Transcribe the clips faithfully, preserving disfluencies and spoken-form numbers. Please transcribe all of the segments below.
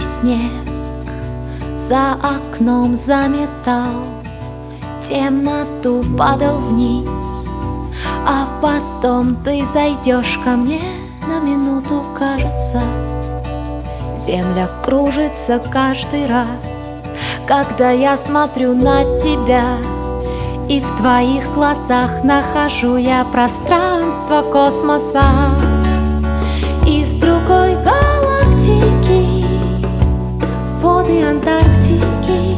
снег за окном заметал, темноту падал вниз, а потом ты зайдешь ко мне на минуту, кажется. Земля кружится каждый раз, когда я смотрю на тебя, и в твоих глазах нахожу я пространство космоса. Из другой галактики, воды Антарктики,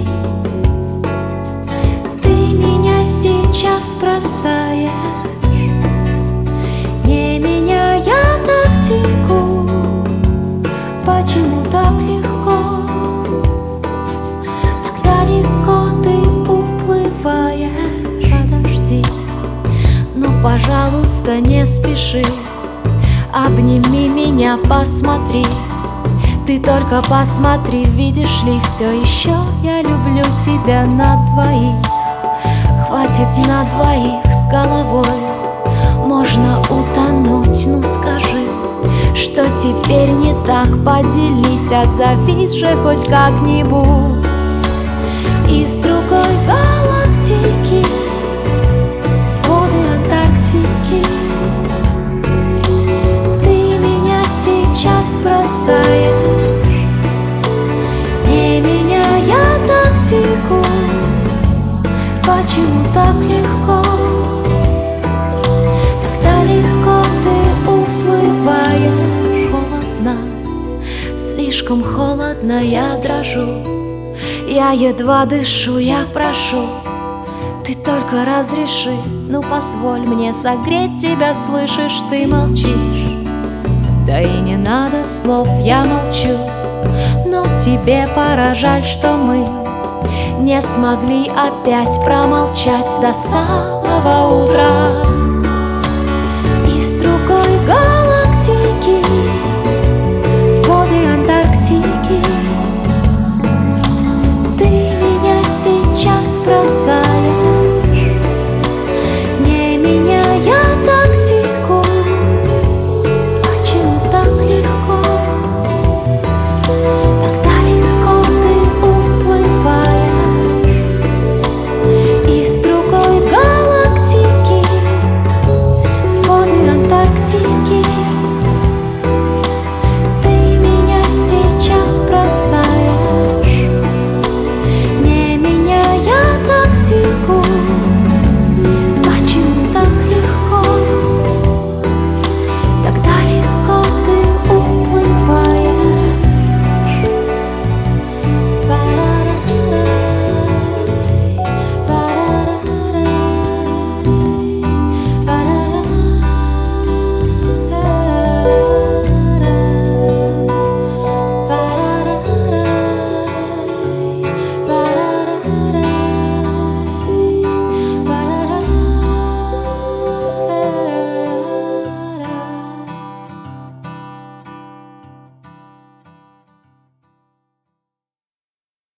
ты меня сейчас бросаешь, не меняя тактику. Почему так легко, так далеко ты уплываешь? Подожди, ну, пожалуйста, не спеши, обними меня, посмотри. Ты только посмотри, видишь ли, все еще я люблю тебя на двоих. Хватит на двоих с головой, можно утонуть, ну скажи, что теперь не так, поделись, отзовись же хоть как-нибудь. Из другой галактики, воды Антарктики, ты меня сейчас бросаешь, не меняя тактику. Почему так легко, так далеко ты уплываешь? Холодно, слишком холодно, я дрожу, я едва дышу, я прошу, ты только разреши, ну позволь мне согреть тебя, слышишь, ты молчишь. Да и не надо слов, я молчу, но тебе пора, жаль, что мы не смогли опять промолчать до самого утра. Из другой галактики, воды Антарктики, ты меня сейчас бросаешь,